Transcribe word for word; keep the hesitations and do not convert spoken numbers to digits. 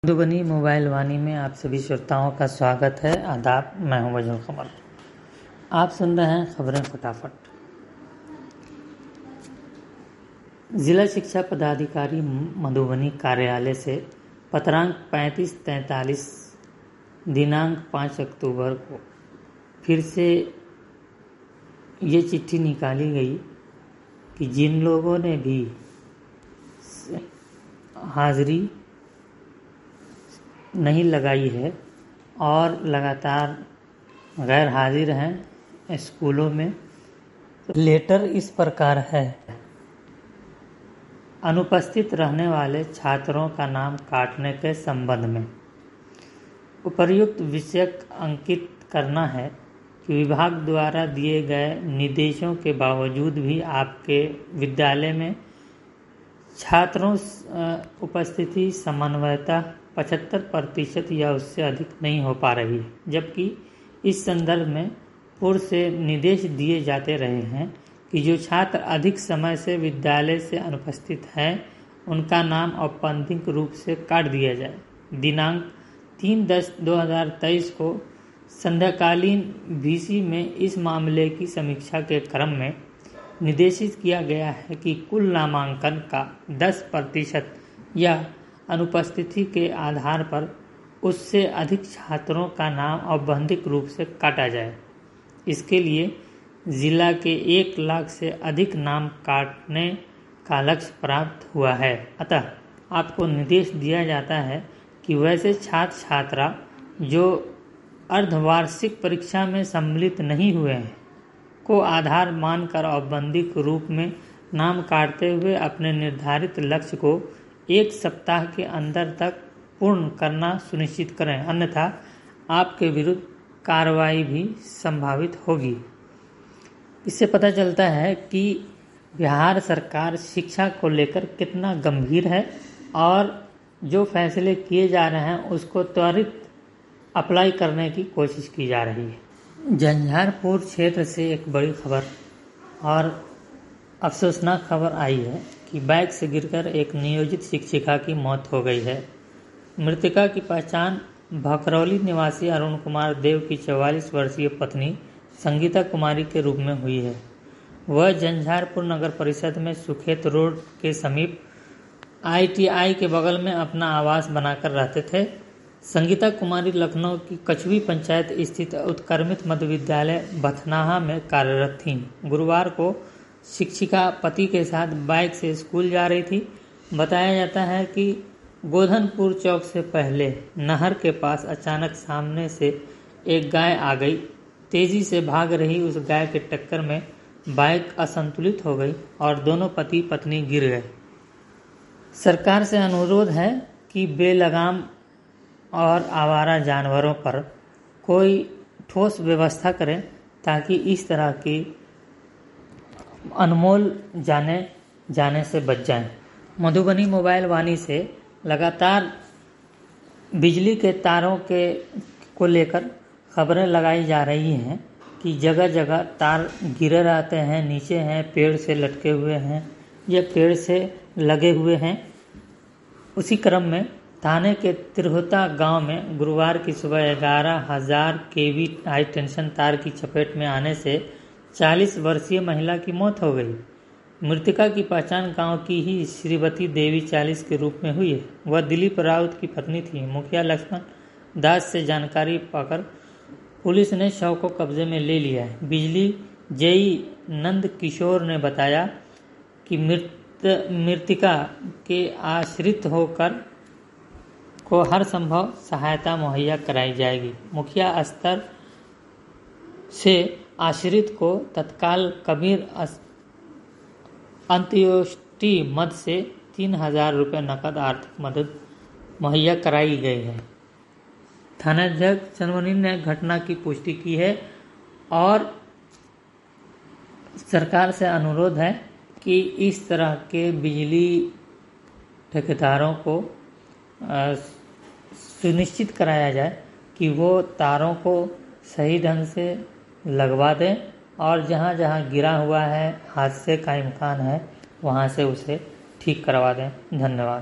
Madhubani mobile वाणी में आप सभी श्रोताओं का स्वागत है। आदाब, मैं हूं वजह कमर। आप सुन रहे हैं खबरें फटाफट। जिला शिक्षा पदाधिकारी मधुबनी कार्यालय से पत्रांक पैंतीस तैंतालीस दिनांक पाँच अक्टूबर को फिर से ये चिट्ठी निकाली गई कि जिन लोगों ने भी हाजिरी नहीं लगाई है और लगातार गैर हाजिर हैं स्कूलों में, लेटर इस प्रकार है। अनुपस्थित रहने वाले छात्रों का नाम काटने के संबंध में उपर्युक्त विषयक अंकित करना है कि विभाग द्वारा दिए गए निर्देशों के बावजूद भी आपके विद्यालय में छात्रों उपस्थिति समन्वयता पचहत्तर प्रतिशत या उससे अधिक नहीं हो पा रही है, जबकि इस संदर्भ में पूर्व से निर्देश दिए जाते रहे हैं कि जो छात्र अधिक समय से विद्यालय से अनुपस्थित हैं उनका नाम औपचारिक रूप से काट दिया जाए। दिनांक तीन दस दो हज़ार तेईस को संध्याकालीन वीसी में इस मामले की समीक्षा के क्रम में निर्देशित किया गया है कि कुल नामांकन का दस प्रतिशत या अनुपस्थिति के आधार पर उससे अधिक छात्रों का नाम औपचारिक रूप से काटा जाए। इसके लिए जिला के एक लाख से अधिक नाम काटने का लक्ष्य प्राप्त हुआ है। अतः आपको निर्देश दिया जाता है कि वैसे छात्र छात्रा जो अर्धवार्षिक परीक्षा में सम्मिलित नहीं हुए हैं को आधार मानकर औपचारिक रूप में नाम काटते हुए अपने निर्धारित लक्ष्य को एक सप्ताह के अंदर तक पूर्ण करना सुनिश्चित करें, अन्यथा आपके विरुद्ध कार्रवाई भी संभावित होगी। इससे पता चलता है कि बिहार सरकार शिक्षा को लेकर कितना गंभीर है और जो फैसले किए जा रहे हैं उसको त्वरित अप्लाई करने की कोशिश की जा रही है। झंझारपुर क्षेत्र से एक बड़ी खबर और अफसोसनाक खबर आई है कि बाइक से गिरकर एक नियोजित शिक्षिका की मौत हो गई है। मृतका की पहचान भकरौली निवासी अरुण कुमार देव की चौवालीस वर्षीय पत्नी संगीता कुमारी के रूप में हुई है। वह झंझारपुर नगर परिषद में सुखेत रोड के समीप आईटीआई के बगल में अपना आवास बनाकर रहते थे। संगीता कुमारी लखनऊ की कछुवी पंचायत स्थित उत्क्रमित मध्य विद्यालय बथनाहा में कार्यरत थीं। गुरुवार को शिक्षिका पति के साथ बाइक से स्कूल जा रही थी। बताया जाता है कि गोधनपुर चौक से पहले नहर के पास अचानक सामने से एक गाय आ गई। तेजी से भाग रही उस गाय के टक्कर में बाइक असंतुलित हो गई और दोनों पति पत्नी गिर गए। सरकार से अनुरोध है कि बेलगाम और आवारा जानवरों पर कोई ठोस व्यवस्था करें ताकि इस तरह की अनमोल जाने जाने से बच जाएं। मधुबनी मोबाइल वाणी से लगातार बिजली के तारों के को लेकर खबरें लगाई जा रही हैं कि जगह जगह तार गिरे रहते हैं, नीचे हैं, पेड़ से लटके हुए हैं या पेड़ से लगे हुए हैं। उसी क्रम में थाने के तिरहुता गांव में गुरुवार की सुबह ग्यारह हजार केवी हाई टेंशन तार की चपेट में आने से चालीस वर्षीय महिला की मौत हो गई। मृतका की पहचान गांव की ही श्रीवती देवी चालीस के रूप में हुई है। वह दिलीप राउत की पत्नी थी। मुखिया लक्ष्मण दास से जानकारी पाकर पुलिस ने शव को कब्जे में ले लिया है। बिजली जेई नंद किशोर ने बताया कि मृत मृतिका के आश्रित होकर को हर संभव सहायता मुहैया कराई जाएगी। मुखिया स्तर से आश्रित को तत्काल कबीर अंत्योष्टि मद से तीन हजार रुपये नकद आर्थिक मदद मुहैया कराई गई है। थानाध्यक्ष चंद्रमणि ने घटना की पुष्टि की है और सरकार से अनुरोध है कि इस तरह के बिजली ठेकेदारों को सुनिश्चित कराया जाए कि वो तारों को सही ढंग से लगवा दें और जहाँ जहाँ गिरा हुआ है, हादसे का इम्कान है, वहाँ से उसे ठीक करवा दें। धन्यवाद।